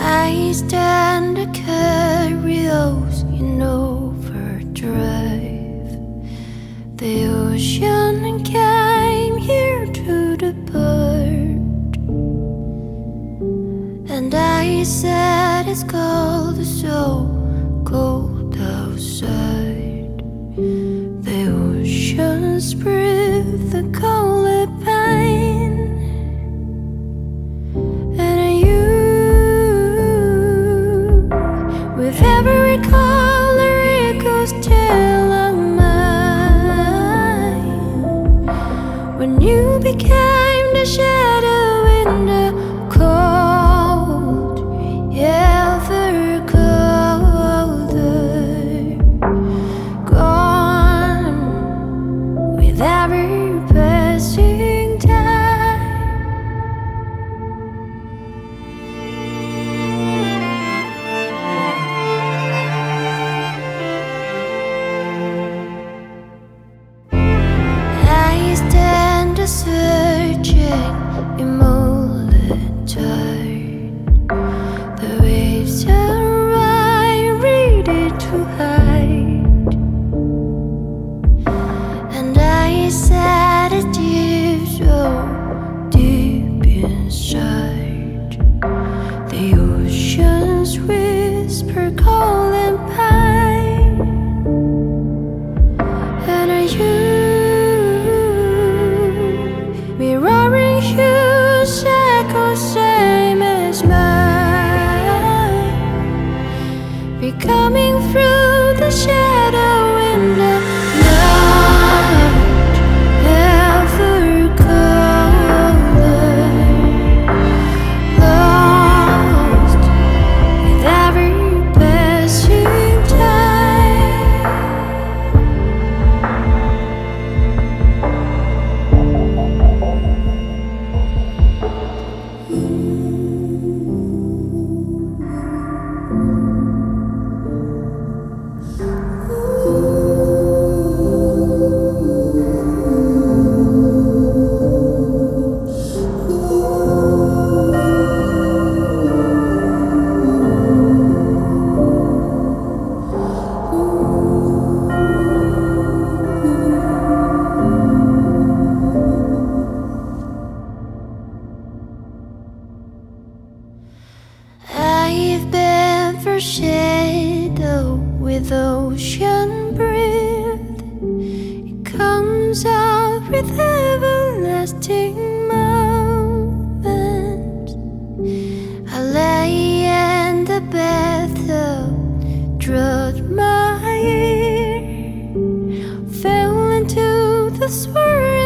I stand the curious in overdrive. The ocean came here to the port, and I said it's cold, so cold outside. The oceans breathe the cold pain, and you, with every color it goes till I'm mine. When you became the shadow in the cold, ever colder, gone with every passing time. I stand a searching in moonlit tide. The waves are wide, ready to hide, and I said it deep, so deep inside. The oceans whisper cold and pine, and you, mirroring hues, echoes same as mine, becoming through the shadow in the night, ever colder, lost with every passing time. I've been through shadow with ocean breath. It comes out with everlasting moments. I lay in the bathtub, dropped my ear, fell into the swirl